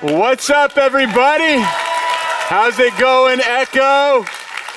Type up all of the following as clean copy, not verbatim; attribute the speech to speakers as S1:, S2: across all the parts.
S1: What's up, everybody? How's it going, Echo?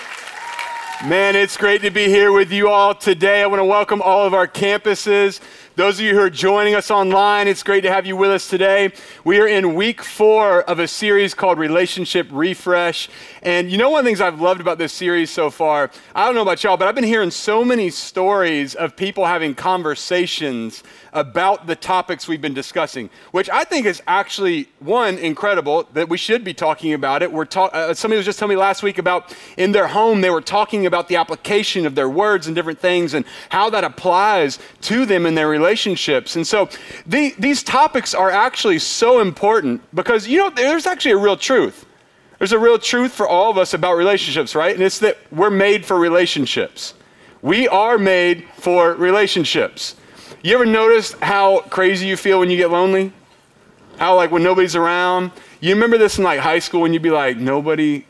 S1: Man, it's great to be here with you all today. I want to welcome all of our campuses. Those of you who are joining us online, it's great to have you with us today. We are in week 4 of a series called Relationship Refresh. And you know, one of the things I've loved about this series so far, I don't know about y'all, but I've been hearing so many stories of people having conversations about the topics we've been discussing, which I think is actually, one, incredible that we should be talking about it. Somebody was just telling me last week about in their home, they were talking about the application of their words and different things and how that applies to them in their relationships. And so these topics are actually so important because, you know, there's actually a real truth. There's a real truth for all of us about relationships, right? And it's that we're made for relationships. We are made for relationships. You ever notice how crazy you feel when you get lonely? How like when nobody's around? You remember this in like high school when you'd be like, nobody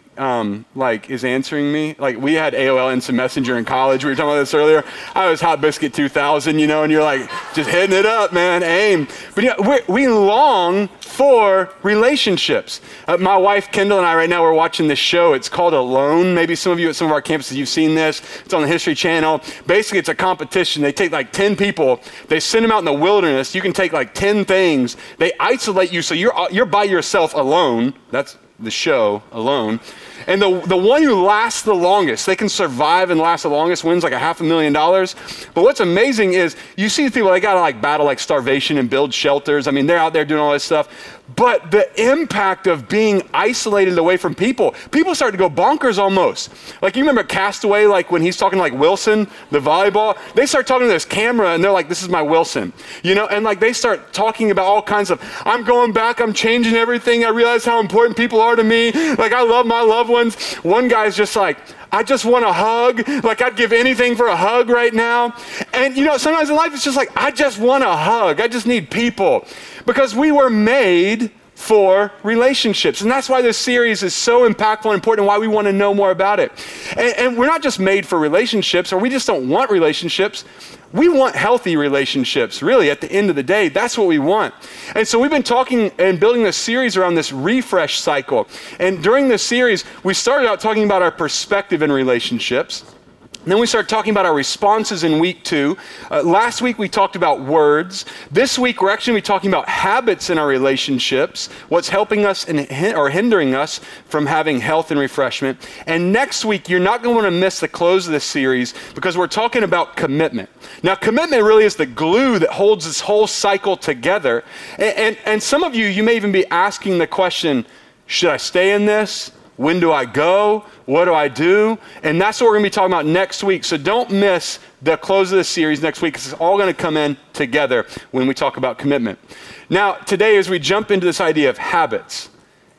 S1: is answering me? Like we had AOL Instant Messenger in college. We were talking about this earlier. I was Hot Biscuit 2000, and you're like just hitting it up, man, aim. But we long for relationships. My wife, Kendall, and I right now, we're watching this show. It's called Alone. Maybe some of you at some of our campuses, you've seen this. It's on the History Channel. Basically, it's a competition. They take like 10 people. They send them out in the wilderness. You can take like 10 things. They isolate you so you're by yourself alone. That's the show, Alone. And the one who lasts the longest, they can survive and last the longest, wins like $500,000. But what's amazing is you see people, they gotta like battle like starvation and build shelters. I mean, they're out there doing all this stuff. But the impact of being isolated away from people start to go bonkers almost. Like you remember Castaway, like when he's talking to like Wilson, the volleyball, they start talking to this camera and they're like, this is my Wilson, and like they start talking about all kinds of, I'm going back, I'm changing everything. I realize how important people are to me. Like I love my loved ones. One guy's just like, I just want a hug. Like I'd give anything for a hug right now. And sometimes in life it's just like, I just want a hug. I just need people. Because we were made for relationships. And that's why this series is so impactful and important, and why we want to know more about it. And we're not just made for relationships, or we just don't want relationships. We want healthy relationships, really, at the end of the day. That's what we want. And so we've been talking and building a series around this refresh cycle. And during this series, we started out talking about our perspective in relationships. And then we started talking about our responses in week 2. Last week, we talked about words. This week, we're actually going to be talking about habits in our relationships, what's helping us or hindering us from having health and refreshment. And next week, you're not going to want to miss the close of this series because we're talking about commitment. Now, commitment really is the glue that holds this whole cycle together. And some of you may even be asking the question, should I stay in this? When do I go? What do I do? And that's what we're going to be talking about next week. So don't miss the close of the series next week, because it's all going to come in together when we talk about commitment. Now, today, as we jump into this idea of habits,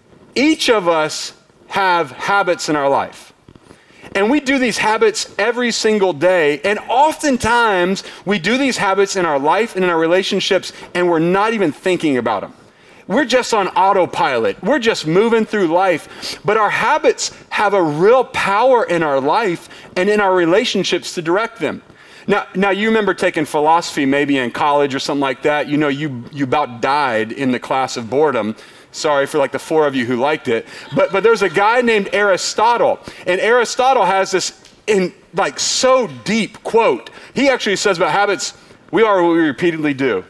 S1: each of us have habits in our life. And we do these habits every single day. And oftentimes, we do these habits in our life and in our relationships, and we're not even thinking about them. We're just on autopilot. We're just moving through life. But our habits have a real power in our life and in our relationships to direct them. Now you remember taking philosophy maybe in college or something like that. You about died in the class of boredom. Sorry for like the 4 of you who liked it. But there's a guy named Aristotle. And Aristotle has this so deep quote. He actually says about habits, we are what we repeatedly do.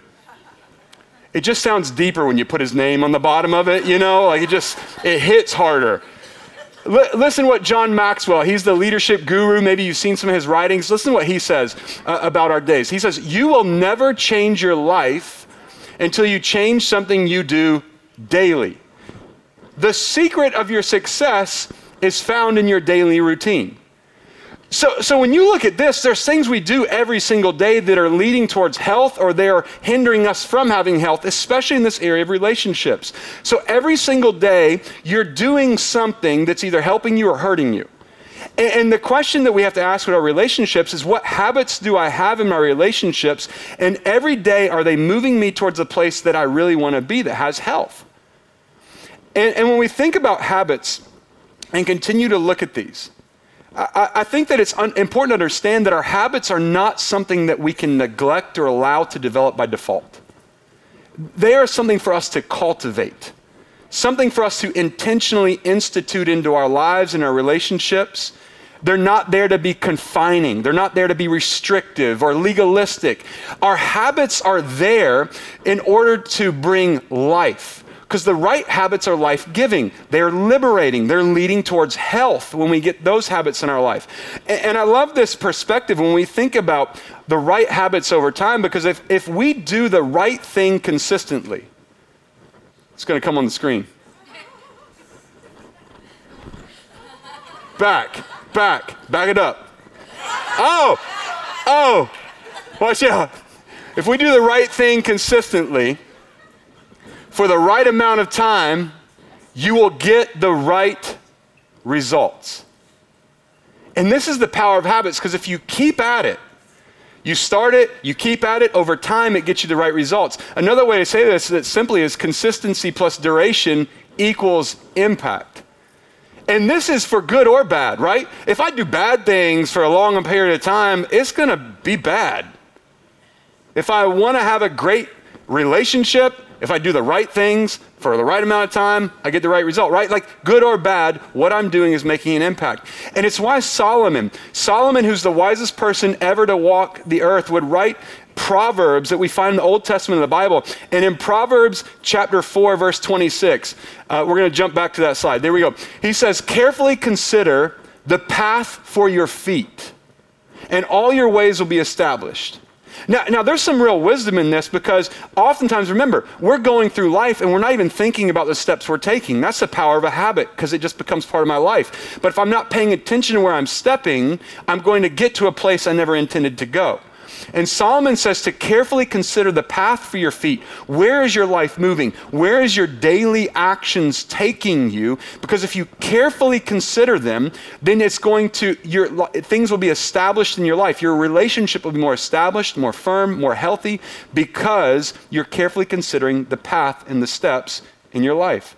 S1: It just sounds deeper when you put his name on the bottom of it, like it hits harder. Listen to what John Maxwell, he's the leadership guru. Maybe you've seen some of his writings. Listen to what he says about our days. He says, you will never change your life until you change something you do daily. The secret of your success is found in your daily routine. So when you look at this, there's things we do every single day that are leading towards health, or they are hindering us from having health, especially in this area of relationships. So every single day, you're doing something that's either helping you or hurting you. And the question that we have to ask with our relationships is, what habits do I have in my relationships? And every day, are they moving me towards a place that I really want to be that has health? And when we think about habits and continue to look at these, I think that it's important to understand that our habits are not something that we can neglect or allow to develop by default. They are something for us to cultivate. something for us to intentionally institute into our lives and our relationships. They're not there to be confining. They're not there to be restrictive or legalistic. Our habits are there in order to bring life, because the right habits are life-giving. They're liberating. They're leading towards health when we get those habits in our life. And I love this perspective when we think about the right habits over time, because if we do the right thing consistently, it's going to come on the screen. Back it up. Oh, watch out. If we do the right thing consistently, for the right amount of time, you will get the right results. And this is the power of habits, because if you keep at it, you start it, you keep at it, over time it gets you the right results. Another way to say this that simply is consistency plus duration equals impact. And this is for good or bad, right? If I do bad things for a long period of time, it's going to be bad. If I want to have a great relationship, if I do the right things for the right amount of time, I get the right result, right? Like good or bad, what I'm doing is making an impact. And it's why Solomon, who's the wisest person ever to walk the earth, would write Proverbs that we find in the Old Testament of the Bible. And in Proverbs chapter 4, verse 26, we're going to jump back to that slide. There we go. He says, carefully consider the path for your feet, and all your ways will be established. Now, there's some real wisdom in this, because oftentimes, remember, we're going through life and we're not even thinking about the steps we're taking. That's the power of a habit, because it just becomes part of my life. But if I'm not paying attention to where I'm stepping, I'm going to get to a place I never intended to go. And Solomon says to carefully consider the path for your feet. Where is your life moving? Where is your daily actions taking you? Because if you carefully consider them, then it's going to, things will be established in your life. Your relationship will be more established, more firm, more healthy, because you're carefully considering the path and the steps in your life.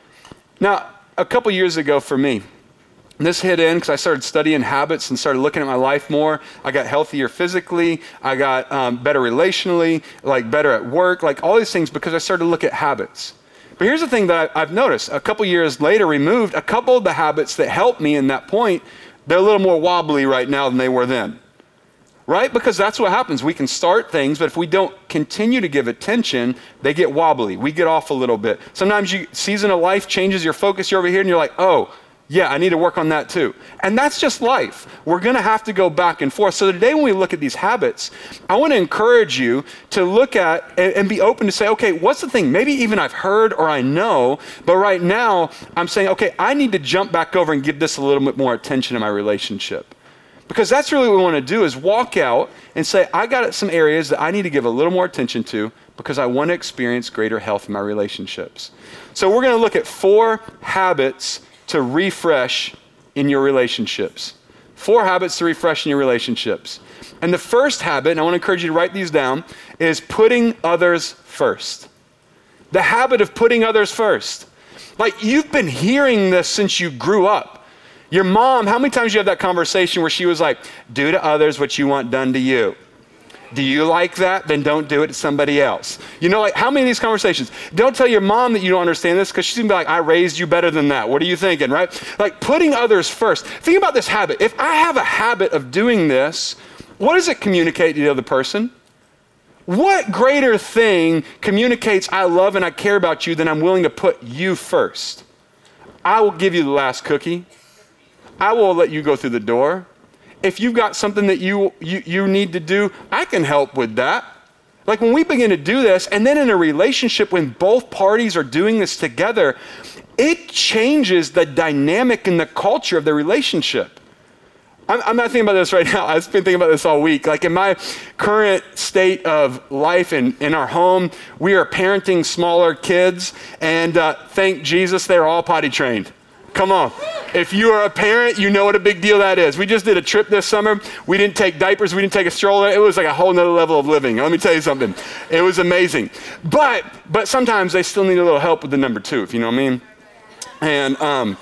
S1: Now, a couple years ago for me, this hit in because I started studying habits and started looking at my life more. I got healthier physically. I got better relationally, like better at work, like all these things, because I started to look at habits. But here's the thing that I've noticed. A couple years later, removed a couple of the habits that helped me in that point. They're a little more wobbly right now than they were then. Right? Because that's what happens. We can start things, but if we don't continue to give attention, they get wobbly. We get off a little bit. Sometimes season of life changes your focus. You're over here and you're like, oh, yeah, I need to work on that too. And that's just life. We're going to have to go back and forth. So today when we look at these habits, I want to encourage you to look at and be open to say, okay, what's the thing? Maybe even I've heard or I know, but right now I'm saying, okay, I need to jump back over and give this a little bit more attention in my relationship. Because that's really what we want to do, is walk out and say, I got some areas that I need to give a little more attention to because I want to experience greater health in my relationships. So we're going to look at 4 habits to refresh in your relationships. 4 habits to refresh in your relationships. And the first habit, and I want to encourage you to write these down, is putting others first. The habit of putting others first. Like, you've been hearing this since you grew up. Your mom, how many times you have that conversation where she was like, do to others what you want done to you? Do you like that? Then don't do it to somebody else. You know, like, how many of these conversations? Don't tell your mom that you don't understand this, because she's going to be like, I raised you better than that. What are you thinking, right? Like, putting others first. Think about this habit. If I have a habit of doing this, what does it communicate to the other person? What greater thing communicates I love and I care about you than I'm willing to put you first? I will give you the last cookie. I will let you go through the door. If you've got something that you need to do, I can help with that. Like, when we begin to do this, and then in a relationship when both parties are doing this together, it changes the dynamic and the culture of the relationship. I'm not thinking about this right now. I've been thinking about this all week. Like, in my current state of life in our home, we are parenting smaller kids, and thank Jesus they're all potty trained. Come on. If you are a parent, you know what a big deal that is. We just did a trip this summer. We didn't take diapers. We didn't take a stroller. It was like a whole nother level of living. Let me tell you something. It was amazing. But sometimes they still need a little help with the number 2, if you know what I mean. And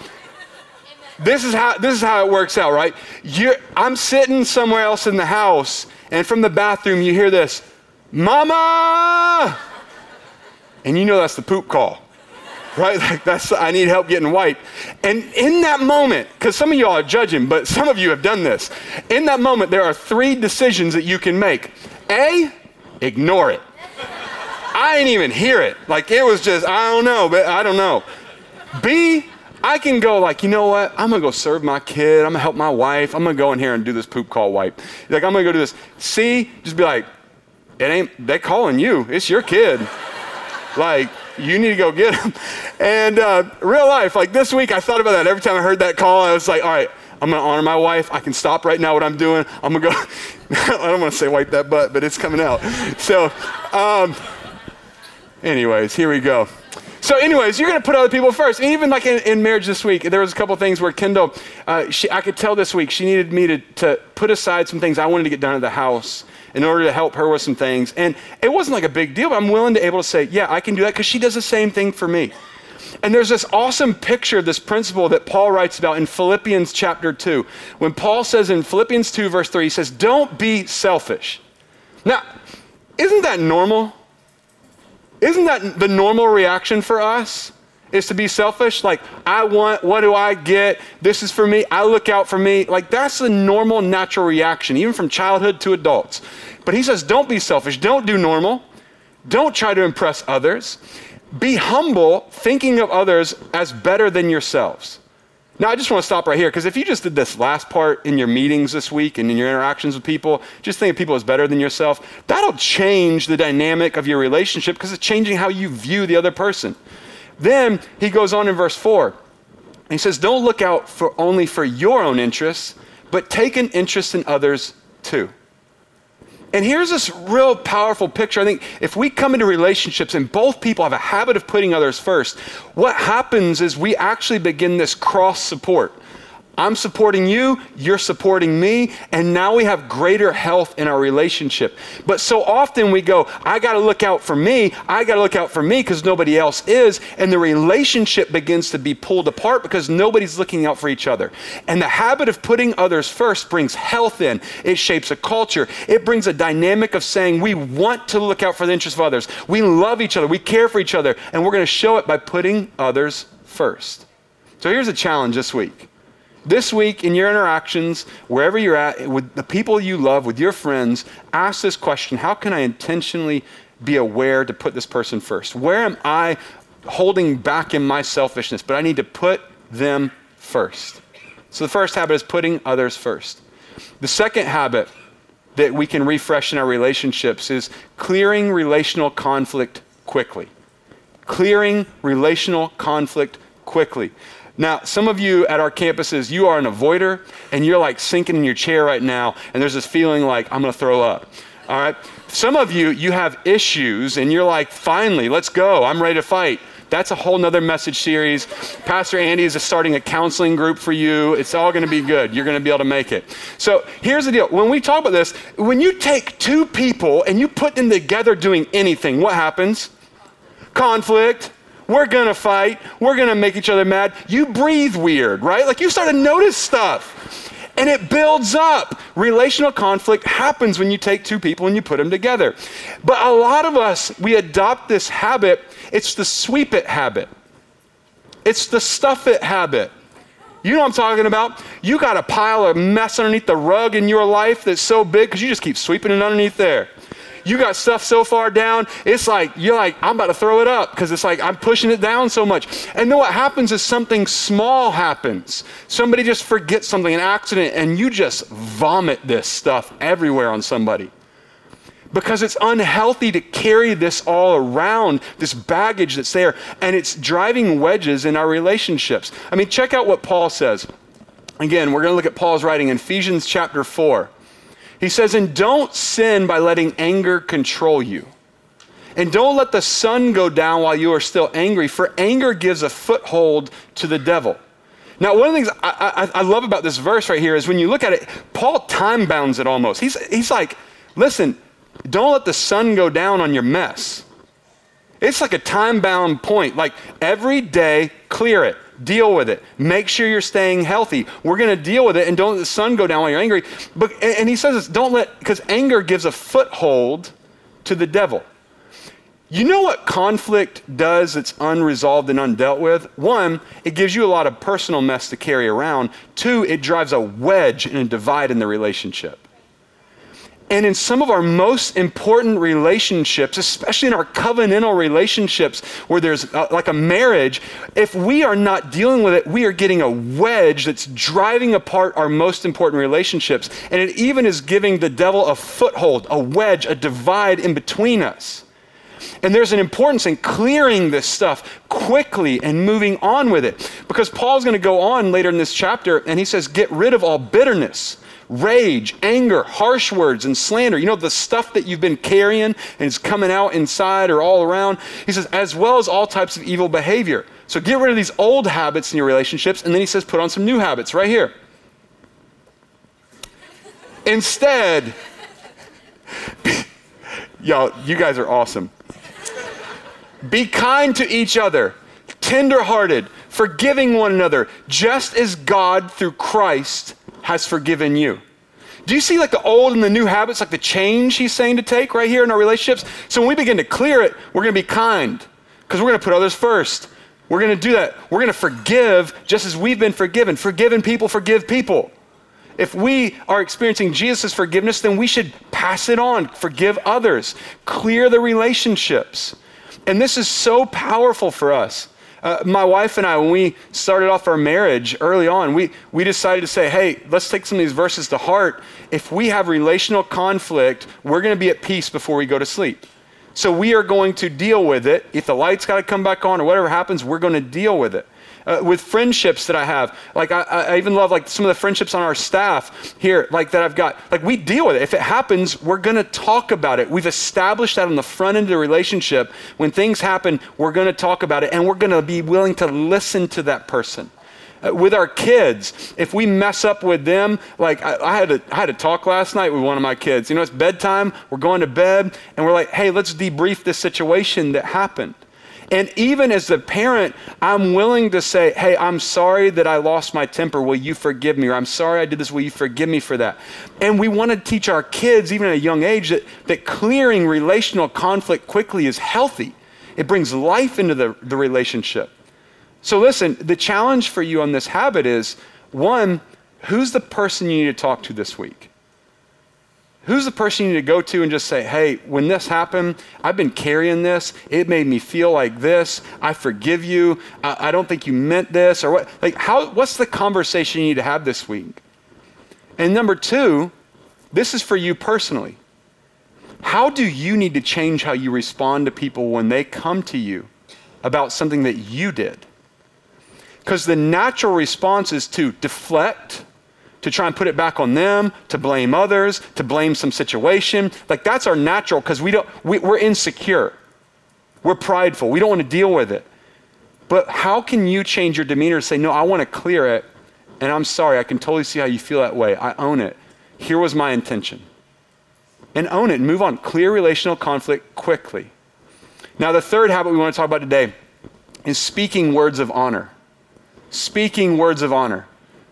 S1: this is how it works out, right? I'm sitting somewhere else in the house, and from the bathroom you hear this, Mama! And you know that's the poop call. right? Like I need help getting wiped. And in that moment, because some of y'all are judging, but some of you have done this. In that moment, there are 3 decisions that you can make. A, ignore it. I didn't even hear it. Like it was just, I don't know. B, I can go like, you know what? I'm gonna go serve my kid. I'm gonna help my wife. I'm gonna go in here and do this poop call wipe. Like I'm gonna go do this. C, just be like, they calling you. It's your kid. Like, you need to go get him. And real life, like this week, I thought about that every time I heard that call. I was like, all right, I'm going to honor my wife. I can stop right now what I'm doing. I'm going to go, I don't want to say wipe that butt, but it's coming out. So, anyways, here we go. So anyways, you're going to put other people first. And even like in marriage this week, there was a couple things where Kendall, I could tell this week, she needed me to put aside some things I wanted to get done at the house in order to help her with some things. And it wasn't like a big deal, but I'm willing to be able to say, yeah, I can do that because she does the same thing for me. And there's this awesome picture of this principle that Paul writes about in Philippians chapter 2. When Paul says in Philippians 2 verse 3, he says, don't be selfish. Now, isn't that normal? Isn't that the normal reaction for us? Is to be selfish? Like, I want, what do I get? This is for me. I look out for me. Like, that's the normal, natural reaction, even from childhood to adults. But he says, don't be selfish. Don't do normal. Don't try to impress others. Be humble, thinking of others as better than yourselves. Now, I just want to stop right here, because if you just did this last part in your meetings this week and in your interactions with people, just think of people as better than yourself, that'll change the dynamic of your relationship because it's changing how you view the other person. Then he goes on in verse 4. He says, don't look out only for your own interests, but take an interest in others too. And here's this real powerful picture. I think if we come into relationships and both people have a habit of putting others first, what happens is we actually begin this cross support. I'm supporting you, you're supporting me, and now we have greater health in our relationship. But so often we go, I gotta look out for me because nobody else is, and the relationship begins to be pulled apart because nobody's looking out for each other. And the habit of putting others first brings health in. It shapes a culture. It brings a dynamic of saying we want to look out for the interests of others. We love each other, we care for each other, and we're gonna show it by putting others first. So here's a challenge this week. This week, in your interactions, wherever you're at, with the people you love, with your friends, ask this question: how can I intentionally be aware to put this person first? Where am I holding back in my selfishness, but I need to put them first? So the first habit is putting others first. The second habit that we can refresh in our relationships is clearing relational conflict quickly. Clearing relational conflict quickly. Now, some of you at our campuses, you are an avoider, and you're like sinking in your chair right now, and there's this feeling like, I'm gonna throw up, all right? Some of you, you have issues, and you're like, finally, let's go, I'm ready to fight. That's a whole nother message series. Pastor Andy is starting a counseling group for you. It's all gonna be good. You're gonna be able to make it. So here's the deal. When we talk about this, when you take 2 people and you put them together doing anything, what happens? Conflict. We're gonna fight. We're gonna make each other mad. You breathe weird, right? Like you start to notice stuff. And it builds up. Relational conflict happens when you take 2 people and you put them together. But a lot of us, we adopt this habit. It's the sweep it habit. It's the stuff it habit. You know what I'm talking about? You got a pile of mess underneath the rug in your life that's so big because you just keep sweeping it underneath there. You got stuff so far down, it's like, you're like, I'm about to throw it up because it's like, I'm pushing it down so much. And then what happens is something small happens. Somebody just forgets something, an accident, and you just vomit this stuff everywhere on somebody. Because it's unhealthy to carry this all around, this baggage that's there, and it's driving wedges in our relationships. I mean, check out what Paul says. Again, we're gonna look at Paul's writing in Ephesians chapter 4. He says, and don't sin by letting anger control you. And don't let the sun go down while you are still angry, for anger gives a foothold to the devil. Now, one of the things I love about this verse right here is when you look at it, Paul time bounds it almost. He's like, listen, don't let the sun go down on your mess. It's like a time bound point, like every day, clear it. Deal with it. Make sure you're staying healthy. We're going to deal with it, and don't let the sun go down while you're angry. And he says this, because anger gives a foothold to the devil. You know what conflict does that's unresolved and undealt with? One, it gives you a lot of personal mess to carry around. Two, it drives a wedge and a divide in the relationship. And in some of our most important relationships, especially in our covenantal relationships where there's like a marriage, if we are not dealing with it, we are getting a wedge that's driving apart our most important relationships. And it even is giving the devil a foothold, a wedge, a divide in between us. And there's an importance in clearing this stuff quickly and moving on with it. Because Paul's going to go on later in this chapter and he says, get rid of all bitterness, rage, anger, harsh words, and slander. You know, the stuff that you've been carrying and is coming out inside or all around. He says, as well as all types of evil behavior. So get rid of these old habits in your relationships. And then he says, put on some new habits right here. Instead, y'all, you guys are awesome. Be kind to each other, tenderhearted, forgiving one another, just as God through Christ has forgiven you. Do you see like the old and the new habits, like the change he's saying to take right here in our relationships? So when we begin to clear it, we're going to be kind because we're going to put others first. We're going to do that. We're going to forgive just as we've been forgiven. Forgiven people forgive people. If we are experiencing Jesus' forgiveness, then we should pass it on, forgive others, clear the relationships. And this is so powerful for us. My wife and I, when we started off our marriage early on, we decided to say, hey, let's take some of these verses to heart. If we have relational conflict, we're going to be at peace before we go to sleep. So we are going to deal with it. If the lights got to come back on or whatever happens, we're going to deal with it. With friendships that I have, like I even love like some of the friendships on our staff here, like that I've got, like we deal with it. If it happens, we're going to talk about it. We've established that on the front end of the relationship. When things happen, we're going to talk about it and we're going to be willing to listen to that person. With our kids, if we mess up with them, like I had a talk last night with one of my kids. You know, it's bedtime, we're going to bed, and we're like, hey, let's debrief this situation that happened. And even as the parent, I'm willing to say, hey, I'm sorry that I lost my temper. Will you forgive me? Or I'm sorry I did this. Will you forgive me for that? And we want to teach our kids, even at a young age, that clearing relational conflict quickly is healthy. It brings life into the relationship. So listen, the challenge for you on this habit is, one, who's the person you need to talk to this week? Who's the person you need to go to and just say, hey, when this happened, I've been carrying this. It made me feel like this. I forgive you. I don't think you meant this. Or what? Like, what's the conversation you need to have this week? And number two, this is for you personally. How do you need to change how you respond to people when they come to you about something that you did? Because the natural response is to deflect, to try and put it back on them, to blame others, to blame some situation. Like that's our natural, because we're insecure. We're prideful. We don't want to deal with it. But how can you change your demeanor to say, no, I want to clear it, and I'm sorry, I can totally see how you feel that way. I own it. Here was my intention. And own it and move on. Clear relational conflict quickly. Now the third habit we want to talk about today is speaking words of honor. Speaking words of honor.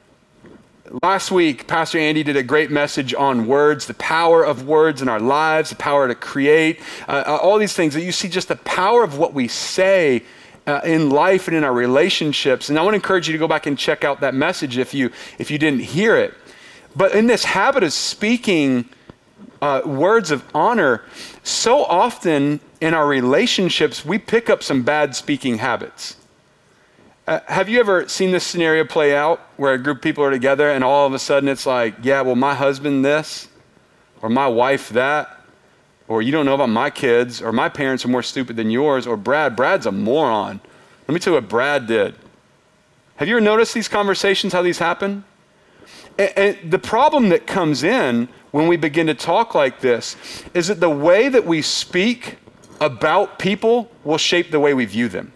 S1: Last week, Pastor Andy did a great message on words, the power of words in our lives, the power to create, all these things that you see, just the power of what we say in life and in our relationships. And I want to encourage you to go back and check out that message if you didn't hear it. But in this habit of speaking words of honor, so often in our relationships, we pick up some bad speaking habits. Have you ever seen this scenario play out where a group of people are together and all of a sudden it's like, yeah, well, my husband this, or my wife that, or you don't know about my kids, or my parents are more stupid than yours, or Brad's a moron. Let me tell you what Brad did. Have you ever noticed these conversations, how these happen? And the problem that comes in when we begin to talk like this is that the way that we speak about people will shape the way we view them.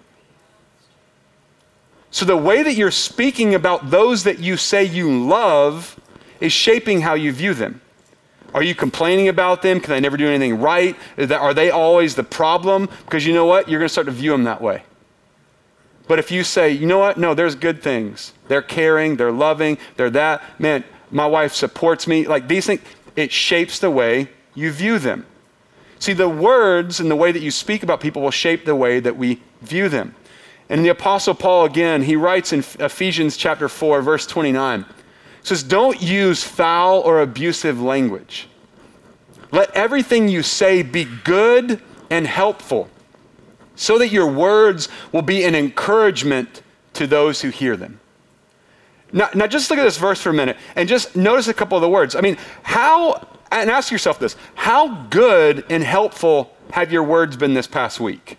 S1: So the way that you're speaking about those that you say you love is shaping how you view them. Are you complaining about them? Can they never do anything right? Are they always the problem? Because you know what? You're going to start to view them that way. But if you say, you know what? No, there's good things. They're caring, they're loving, they're that. Man, my wife supports me. Like these things, it shapes the way you view them. See, the words and the way that you speak about people will shape the way that we view them. And the Apostle Paul, again, he writes in Ephesians chapter 4, verse 29, says, don't use foul or abusive language. Let everything you say be good and helpful, so that your words will be an encouragement to those who hear them. Now just look at this verse for a minute and just notice a couple of the words. I mean, and ask yourself this, how good and helpful have your words been this past week?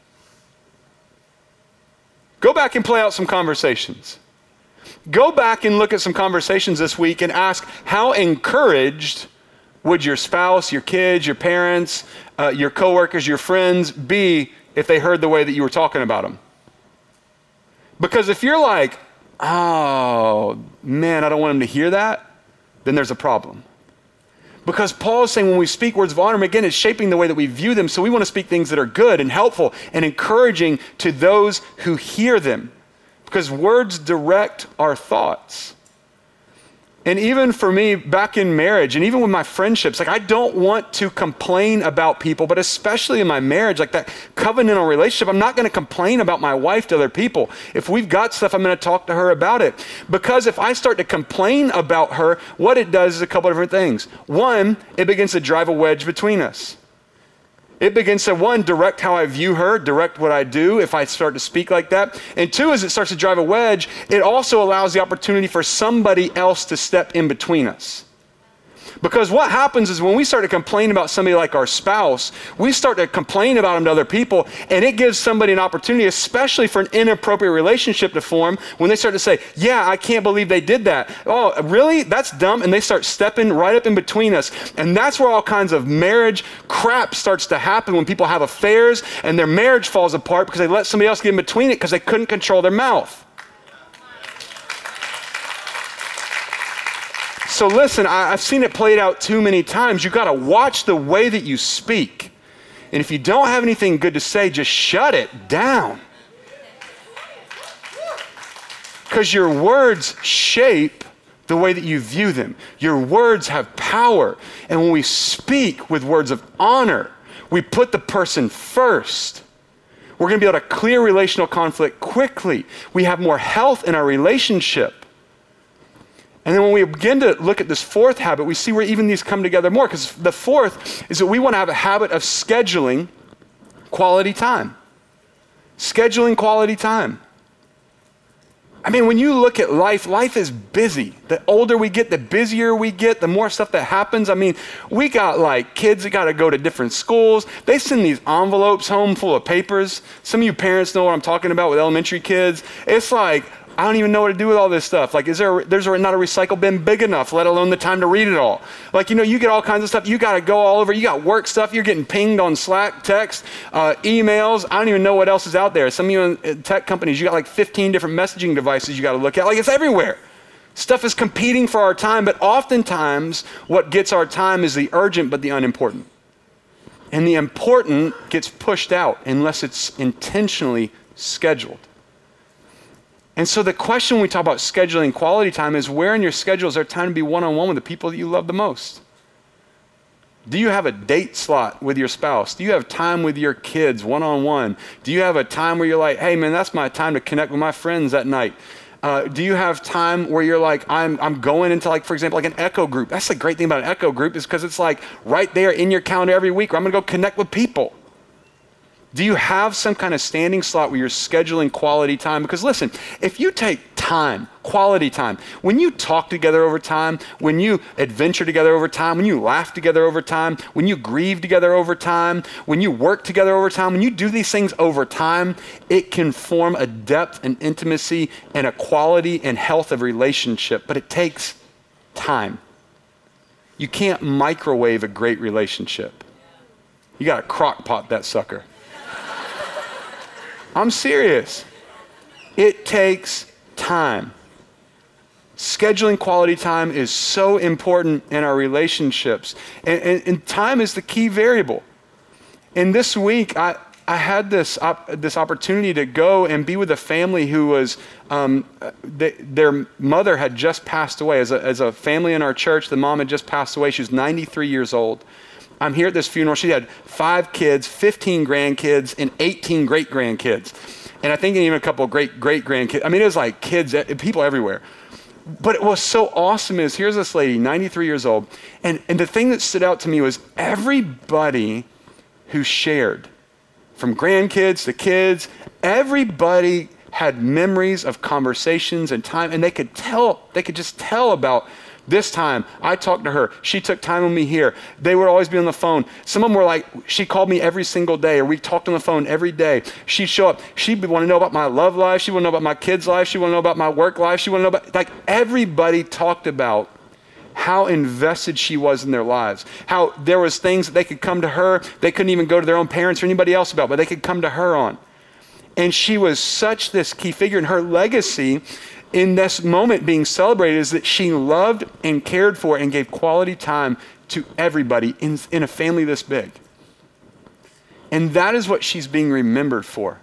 S1: Go back and play out some conversations. Go back and look at some conversations this week and ask, how encouraged would your spouse, your kids, your parents, your coworkers, your friends be if they heard the way that you were talking about them? Because if you're like, oh man, I don't want them to hear that, then there's a problem. Because Paul is saying when we speak words of honor, again, it's shaping the way that we view them. So we want to speak things that are good and helpful and encouraging to those who hear them. Because words direct our thoughts. And even for me, back in marriage, and even with my friendships, like I don't want to complain about people, but especially in my marriage, like that covenantal relationship, I'm not going to complain about my wife to other people. If we've got stuff, I'm going to talk to her about it. Because if I start to complain about her, what it does is a couple of different things. One, it begins to drive a wedge between us. It begins to, one, direct how I view her, direct what I do if I start to speak like that. And two, as it starts to drive a wedge, it also allows the opportunity for somebody else to step in between us. Because what happens is when we start to complain about somebody like our spouse, we start to complain about them to other people, and it gives somebody an opportunity, especially for an inappropriate relationship to form, when they start to say, yeah, I can't believe they did that. Oh, really? That's dumb. And they start stepping right up in between us. And that's where all kinds of marriage crap starts to happen when people have affairs and their marriage falls apart because they let somebody else get in between it because they couldn't control their mouth. So listen, I've seen it played out too many times. You got to watch the way that you speak. And if you don't have anything good to say, just shut it down. Because your words shape the way that you view them. Your words have power. And when we speak with words of honor, we put the person first. We're going to be able to clear relational conflict quickly. We have more health in our relationship. And then when we begin to look at this fourth habit, we see where even these come together more, because the fourth is that we want to have a habit of scheduling quality time. Scheduling quality time. I mean, when you look at life, life is busy. The older we get, the busier we get, the more stuff that happens. I mean, we got like kids that got to go to different schools. They send these envelopes home full of papers. Some of you parents know what I'm talking about with elementary kids. It's like, I don't even know what to do with all this stuff. Like, there's not a recycle bin big enough, let alone the time to read it all. Like, you get all kinds of stuff. You got to go all over. You got work stuff. You're getting pinged on Slack, text, emails. I don't even know what else is out there. Some of you in tech companies, you got like 15 different messaging devices you got to look at. Like, it's everywhere. Stuff is competing for our time, but oftentimes what gets our time is the urgent but the unimportant. And the important gets pushed out unless it's intentionally scheduled. And so the question when we talk about scheduling quality time is, where in your schedule is there time to be one-on-one with the people that you love the most? Do you have a date slot with your spouse? Do you have time with your kids one-on-one? Do you have a time where you're like, hey man, that's my time to connect with my friends at night? Do you have time where you're like, I'm going into, like, for example, like an Echo group? That's the great thing about an Echo group, is because it's like right there in your calendar every week where I'm going to go connect with people. Do you have some kind of standing slot where you're scheduling quality time? Because listen, if you take time, quality time, when you talk together over time, when you adventure together over time, when you laugh together over time, when you grieve together over time, when you work together over time, when you do these things over time, it can form a depth and intimacy and a quality and health of relationship, but it takes time. You can't microwave a great relationship. You got to crock pot that sucker. I'm serious. It takes time. Scheduling quality time is so important in our relationships. And time is the key variable. And this week, I had this opportunity to go and be with a family who was, their mother had just passed away. As a family in our church, the mom had just passed away. She was 93 years old. I'm here at this funeral. She had 5 kids, 15 grandkids, and 18 great-grandkids. And I think even a couple of great-grandkids. I mean, it was like kids, people everywhere. But it was so awesome is here's this lady, 93 years old. And the thing that stood out to me was everybody who shared, from grandkids to kids, everybody had memories of conversations and time, and they could just tell about this time. I talked to her. She took time with me here. They would always be on the phone. Some of them were like, she called me every single day, or we talked on the phone every day. She'd show up. She'd want to know about my love life. She want to know about my kids' life. She want to know about my work life. She want to know about, like, everybody talked about how invested she was in their lives, how there was things that they could come to her. They couldn't even go to their own parents or anybody else about, but they could come to her on. And she was such this key figure, and her legacy in this moment being celebrated is that she loved and cared for and gave quality time to everybody in a family this big. And that is what she's being remembered for.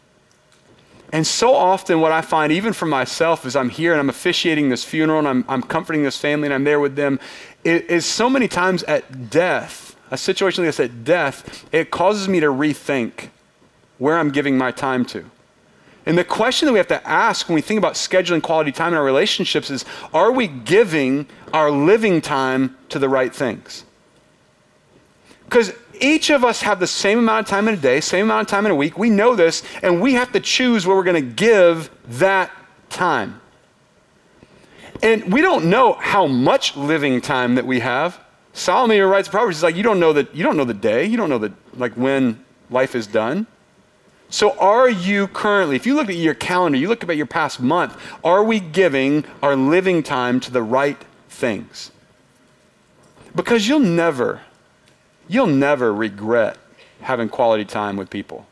S1: And so often what I find, even for myself, as I'm here and I'm officiating this funeral and I'm comforting this family and I'm there with them, is so many times at death, a situation like this at death, it causes me to rethink where I'm giving my time to. And the question that we have to ask when we think about scheduling quality time in our relationships is, are we giving our living time to the right things? Because each of us have the same amount of time in a day, same amount of time in a week. We know this, and we have to choose where we're going to give that time. And we don't know how much living time that we have. Solomon writes Proverbs, he's like, you don't know the day, you don't know when life is done. So are you currently, if you look at your calendar, you look at your past month, are we giving our living time to the right things? Because you'll never regret having quality time with people.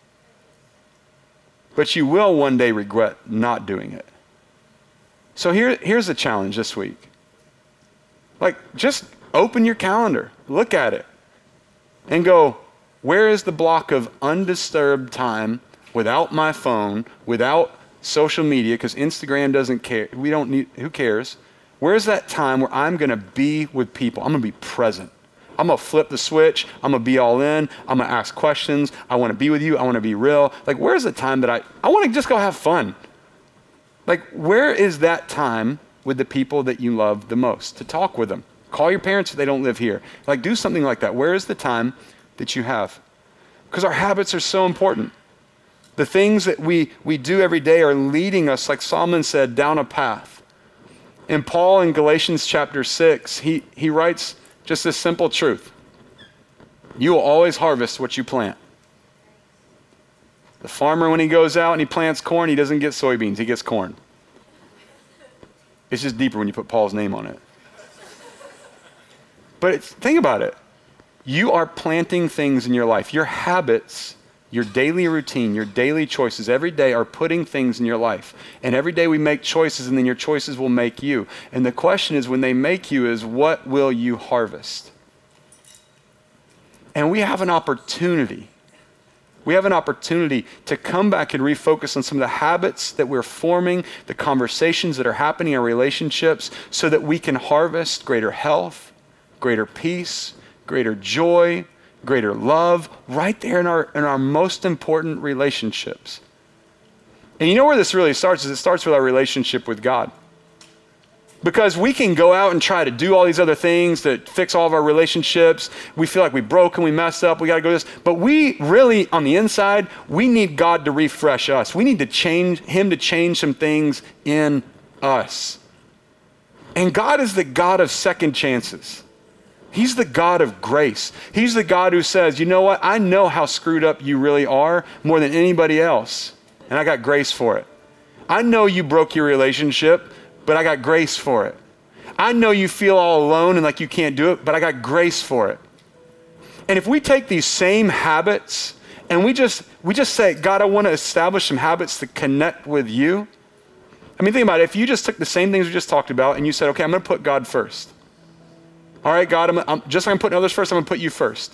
S1: But you will one day regret not doing it. So here's the challenge this week. Like, just open your calendar, look at it, and go, where is the block of undisturbed time without my phone, without social media, because Instagram doesn't care. Who cares? Where's that time where I'm going to be with people? I'm going to be present. I'm going to flip the switch. I'm going to be all in. I'm going to ask questions. I want to be with you. I want to be real. Like, where's the time that I want to just go have fun? Like, where is that time with the people that you love the most? To talk with them. Call your parents if they don't live here. Like, do something like that. Where is the time that you have? Because our habits are so important. The things that we do every day are leading us, like Solomon said, down a path. And Paul in Galatians chapter 6, he writes just this simple truth. You will always harvest what you plant. The farmer, when he goes out and he plants corn, he doesn't get soybeans, he gets corn. It's just deeper when you put Paul's name on it. But think about it. You are planting things in your life. Your habits, your daily routine, your daily choices every day are putting things in your life. And every day we make choices, and then your choices will make you. And the question is, when they make you, is what will you harvest? And we have an opportunity. We have an opportunity to come back and refocus on some of the habits that we're forming, the conversations that are happening in our relationships, so that we can harvest greater health, greater peace, greater joy, greater love, right there in our most important relationships. And you know where this really starts is it starts with our relationship with God. Because we can go out and try to do all these other things to fix all of our relationships. We feel like we broke and we messed up. We got to go this. But we really, on the inside, we need God to refresh us. We need to change Him to change some things in us. And God is the God of second chances. He's the God of grace. He's the God who says, you know what? I know how screwed up you really are more than anybody else, and I got grace for it. I know you broke your relationship, but I got grace for it. I know you feel all alone and like you can't do it, but I got grace for it. And if we take these same habits and we just say, God, I want to establish some habits to connect with you. I mean, think about it. If you just took the same things we just talked about and you said, okay, I'm going to put God first. All right, God, just like I'm putting others first, I'm going to put you first.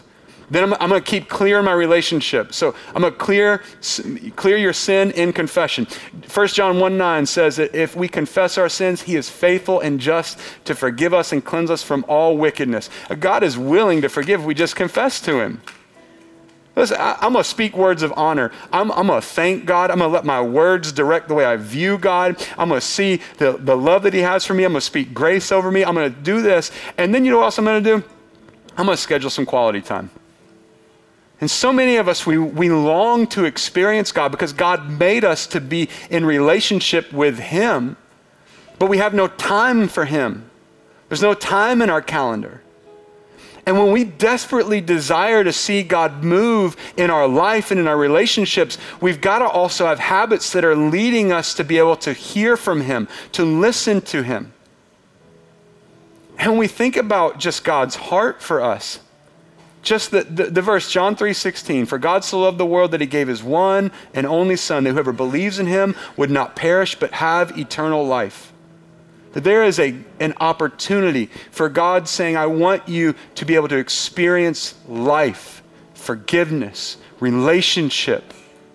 S1: Then I'm going to keep clear in my relationship. So I'm going to clear your sin in confession. 1 John 1:9 says that if we confess our sins, he is faithful and just to forgive us and cleanse us from all wickedness. God is willing to forgive if we just confess to him. Listen, I'm going to speak words of honor. I'm going to thank God. I'm going to let my words direct the way I view God. I'm going to see the love that he has for me. I'm going to speak grace over me. I'm going to do this. And then you know what else I'm going to do? I'm going to schedule some quality time. And so many of us, we long to experience God because God made us to be in relationship with him, but we have no time for him. There's no time in our calendar. And when we desperately desire to see God move in our life and in our relationships, we've got to also have habits that are leading us to be able to hear from him, to listen to him. And when we think about just God's heart for us, just the verse, John 3:16, for God so loved the world that he gave his one and only son, that whoever believes in him would not perish but have eternal life. That there is an opportunity for God saying, I want you to be able to experience life, forgiveness, relationship.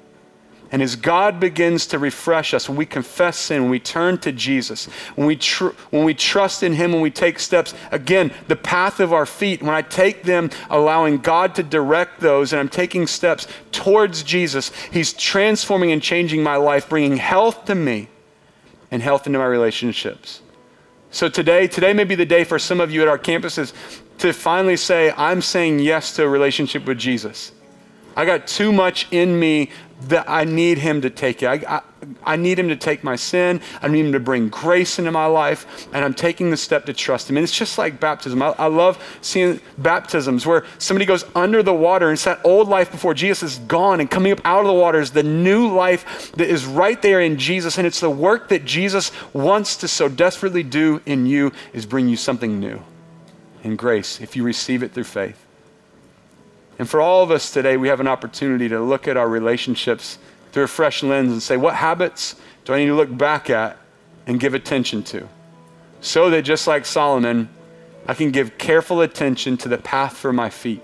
S1: And as God begins to refresh us, when we confess sin, when we turn to Jesus, when we trust in him, when we take steps, again, the path of our feet, when I take them, allowing God to direct those, and I'm taking steps towards Jesus, he's transforming and changing my life, bringing health to me and health into my relationships. So today may be the day for some of you at our campuses to finally say, I'm saying yes to a relationship with Jesus. I got too much in me that I need him to take it. I need him to take my sin. I need him to bring grace into my life. And I'm taking the step to trust him. And it's just like baptism. I love seeing baptisms where somebody goes under the water and it's that old life before Jesus is gone, and coming up out of the water is the new life that is right there in Jesus. And it's the work that Jesus wants to so desperately do in you, is bring you something new in grace if you receive it through faith. And for all of us today, we have an opportunity to look at our relationships through a fresh lens and say, what habits do I need to look back at and give attention to? So that just like Solomon, I can give careful attention to the path for my feet,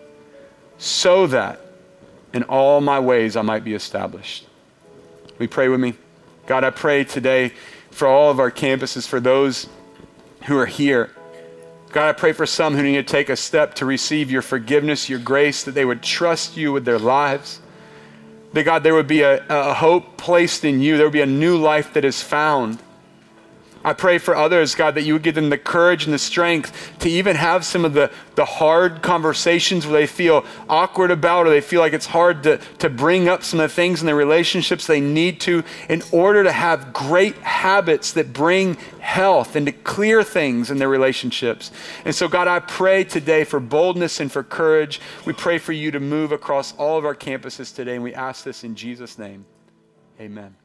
S1: so that in all my ways I might be established. Will you pray with me? God, I pray today for all of our campuses, for those who are here. God, I pray for some who need to take a step to receive your forgiveness, your grace, that they would trust you with their lives. That God, there would be a hope placed in you. There would be a new life that is found. I pray for others, God, that you would give them the courage and the strength to even have some of the hard conversations where they feel awkward about, or they feel like it's hard to bring up some of the things in their relationships they need to, in order to have great habits that bring health and to clear things in their relationships. And so, God, I pray today for boldness and for courage. We pray for you to move across all of our campuses today, and we ask this in Jesus' name. Amen.